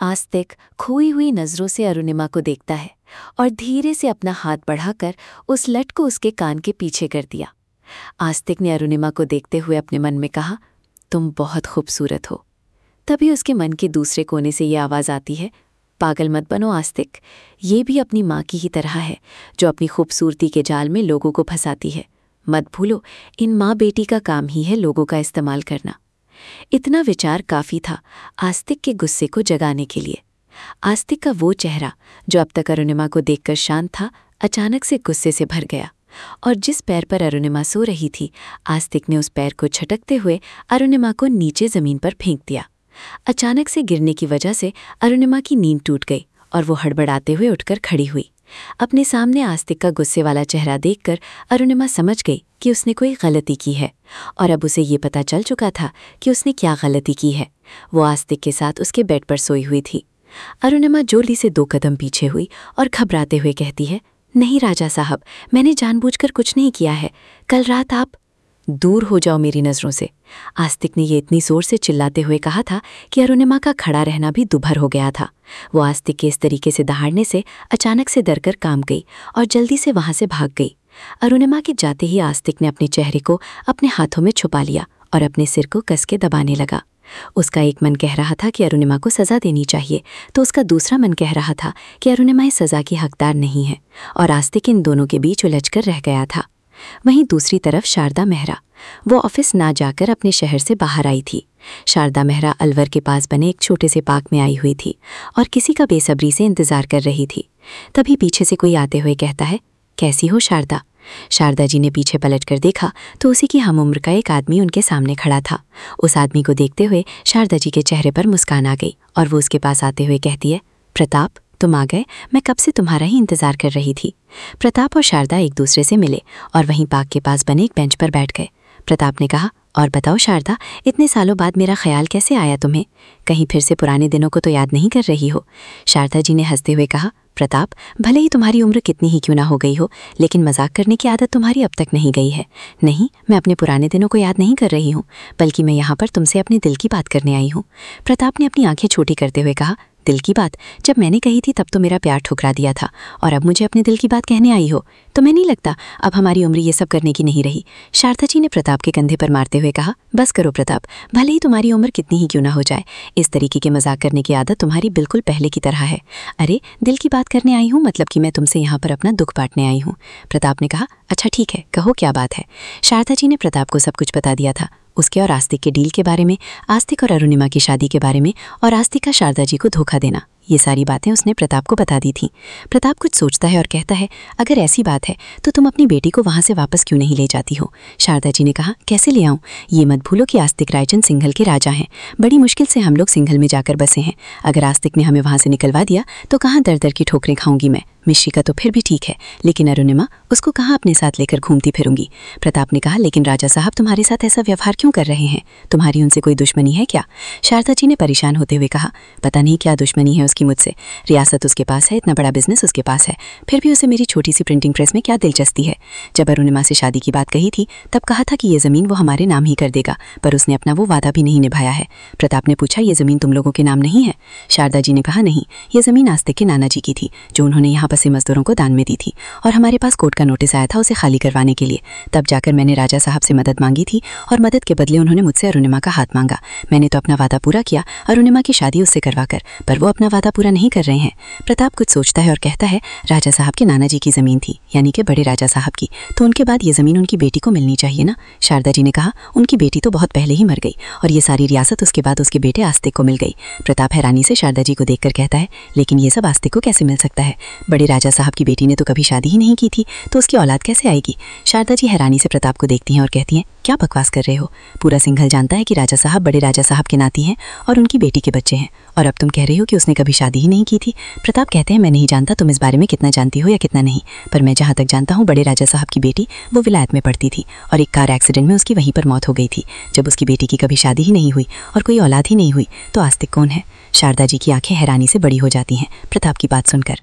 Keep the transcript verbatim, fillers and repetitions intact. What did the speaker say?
आस्तिक खोई हुई नजरों से अरुणिमा को देखता है और धीरे से अपना हाथ बढ़ाकर उस लट को उसके कान के पीछे कर दिया। आस्तिक ने अरुणिमा को देखते हुए अपने मन में कहा, तुम बहुत खूबसूरत हो। तभी उसके मन के दूसरे कोने से ये आवाज़ आती है, पागल मत बनो आस्तिक, ये भी अपनी माँ की ही तरह है जो अपनी खूबसूरती के जाल में लोगों को फंसाती है। मत भूलो, इन माँ बेटी का काम ही है लोगों का इस्तेमाल करना। इतना विचार काफ़ी था आस्तिक के गुस्से को जगाने के लिए। आस्तिक का वो चेहरा जो अब तक अरुणिमा को देखकर शांत था, अचानक से गुस्से से भर गया और जिस पैर पर अरुणिमा सो रही थी, आस्तिक ने उस पैर को झटकते हुए अरुणिमा को नीचे ज़मीन पर फेंक दिया। अचानक से गिरने की वजह से अरुणिमा की नींद टूट गई और वो हड़बड़ाते हुए उठकर खड़ी हुई। अपने सामने आस्तिक का गुस्से वाला चेहरा देखकर अरुणिमा समझ गई कि उसने कोई गलती की है और अब उसे ये पता चल चुका था कि उसने क्या गलती की है। वो आस्तिक के साथ उसके बेड पर सोई हुई थी। अरुणिमा जोली से दो कदम पीछे हुई और घबराते हुए कहती है, नहीं राजा साहब, मैंने जानबूझकर कुछ नहीं किया है। कल रात आप दूर हो जाओ मेरी नज़रों से। आस्तिक ने ये इतनी जोर से चिल्लाते हुए कहा था कि अरुणिमा का खड़ा रहना भी दुभर हो गया था। वो आस्तिक के इस तरीके से दहाड़ने से अचानक से डरकर काम गई और जल्दी से वहां से भाग गई। अरुणिमा के जाते ही आस्तिक ने अपने चेहरे को अपने हाथों में छुपा लिया और अपने सिर को कस के दबाने लगा। उसका एक मन कह रहा था कि अरुणिमा को सज़ा देनी चाहिए, तो उसका दूसरा मन कह रहा था कि अरुणिमा इस सज़ा की हकदार नहीं है, और आस्तिक इन दोनों के बीच उलझकर रह गया था। वहीं दूसरी तरफ शारदा मेहरा, वो ऑफिस ना जाकर अपने शहर से बाहर आई थी। शारदा मेहरा अलवर के पास बने एक छोटे से पार्क में आई हुई थी और किसी का बेसब्री से इंतजार कर रही थी। तभी पीछे से कोई आते हुए कहता है, कैसी हो शारदा? शारदा जी ने पीछे पलटकर देखा तो उसी की हम उम्र का एक आदमी उनके सामने खड़ा था। उस आदमी को देखते हुए शारदा जी के चेहरे पर मुस्कान आ गई और वो उसके पास आते हुए कहती है, प्रताप, तुम आ गए, मैं कब से तुम्हारा ही इंतजार कर रही थी। प्रताप और शारदा एक दूसरे से मिले और वहीं पार्क के पास बने एक बेंच पर बैठ गए। प्रताप ने कहा, और बताओ शारदा, इतने सालों बाद मेरा ख्याल कैसे आया तुम्हें? कहीं फिर से पुराने दिनों को तो याद नहीं कर रही हो? शारदा जी ने हंसते हुए कहा, प्रताप, भले ही तुम्हारी उम्र कितनी ही क्यों ना हो गई हो, लेकिन मजाक करने की आदत तुम्हारी अब तक नहीं गई है। नहीं, मैं अपने पुराने दिनों को याद नहीं कर रही हूँ, बल्कि मैं यहाँ पर तुमसे अपने दिल की बात करने आई हूँ। प्रताप ने अपनी आंखें छोटी करते हुए कहा, दिल की बात? जब मैंने कही थी तब तो मेरा प्यार ठुकरा दिया था, और अब मुझे अपने दिल की बात कहने आई हो? तुम्हें नहीं लगता अब हमारी उम्र ये सब करने की नहीं रही? शारदा जी ने प्रताप के कंधे पर मारते हुए कहा, बस करो प्रताप, भले ही तुम्हारी उम्र कितनी ही क्यों ना हो जाए, इस तरीके के मजाक करने की आदत तुम्हारी बिल्कुल पहले की तरह है। अरे, दिल की बात करने आई हूँ मतलब कि मैं तुमसे यहाँ पर अपना दुख बांटने आई हूँ। प्रताप ने कहा, अच्छा ठीक है, कहो क्या बात है। शारदा जी ने प्रताप को सब कुछ बता दिया था, उसके और आस्तिक के डील के बारे में, आस्तिक और अरुणिमा की शादी के बारे में, और आस्तिक का शारदा जी को धोखा देना। ये सारी बातें उसने प्रताप को बता दी थीं। प्रताप कुछ सोचता है और कहता है, अगर ऐसी बात है तो तुम अपनी बेटी को वहाँ से वापस क्यों नहीं ले जाती हो? शारदा जी ने कहा, कैसे ले आऊँ? ये मत भूलो कि आस्तिक रायचंद सिंघल के राजा हैं। बड़ी मुश्किल से हम लोग सिंघल में जाकर बसे हैं। अगर आस्तिक ने हमें वहाँ से निकलवा दिया तो कहाँ दर दर की ठोकरें खाऊंगी मैं। मिश्री का तो फिर भी ठीक है, लेकिन अरुणिमा, उसको कहाँ अपने साथ लेकर घूमती फिरूंगी? प्रताप ने कहा, लेकिन राजा साहब तुम्हारे साथ ऐसा व्यवहार क्यों कर रहे हैं? तुम्हारी उनसे कोई दुश्मनी है क्या? शारदा जी ने परेशान होते हुए कहा, पता नहीं क्या दुश्मनी है उसकी मुझसे। रियासत उसके पास है, इतना बड़ा बिजनेस उसके पास है, फिर भी उसे मेरी छोटी सी प्रिंटिंग प्रेस में क्या दिलचस्पी है? जब अरुणिमा से शादी की बात कही थी तब कहा था कि ये ज़मीन वो हमारे नाम ही कर देगा, पर उसने अपना वो वादा भी नहीं निभाया है। प्रताप ने पूछा, ये ज़मीन तुम लोगों के नाम नहीं है? शारदा जी ने कहा, नहीं, ये ज़मीन आस्तिक के नाना जी की थी जो उन्होंने यहाँ बसे मजदूरों को दान में दी थी, और हमारे पास कोर्ट का नोटिस आया था उसे खाली करवाने के लिए। तब जाकर मैंने राजा साहब से मदद मांगी थी और मदद के बदले उन्होंने मुझसे अरुणिमा का हाथ मांगा। मैंने तो अपना वादा पूरा किया अरुणिमा की शादी उससे करवाकर, पर वो अपना वादा पूरा नहीं कर रहे हैं। प्रताप कुछ सोचता है और कहता है, राजा साहब के नाना जी की ज़मीन थी, यानी कि बड़े राजा साहब की, तो उनके बाद ये ज़मीन उनकी बेटी को मिलनी चाहिए ना? शारदा जी ने कहा, उनकी बेटी तो बहुत पहले ही मर गई और ये सारी रियासत उसके बाद उसके बेटे आस्तिक को मिल गई। प्रताप हैरानी से शारदा जी को देखकर कहता है, लेकिन ये सब आस्तिक को कैसे मिल सकता है? बड़े राजा साहब की बेटी ने तो कभी शादी ही नहीं की थी, तो उसकी औलाद कैसे आएगी? शारदा जी हैरानी से प्रताप को देखती हैं और कहती हैं, क्या बकवास कर रहे हो? पूरा सिंघल जानता है कि राजा साहब बड़े राजा साहब के नाती हैं और उनकी बेटी के बच्चे हैं, और अब तुम कह रही हो कि उसने कभी शादी ही नहीं की थी। प्रताप कहते हैं, मैं नहीं जानता तुम इस बारे में कितना जानती हो या कितना नहीं, पर मैं जहाँ तक जानता हूँ बड़े राजा साहब की बेटी वो विलायत में पढ़ती थी और एक कार एक्सीडेंट में उसकी वहीं पर मौत हो गई थी। जब उसकी बेटी की कभी शादी ही नहीं हुई और कोई औलाद ही नहीं हुई, तो आस्तिक कौन है? शारदा जी की आंखें हैरानी से बड़ी हो जाती हैं प्रताप की बात सुनकर।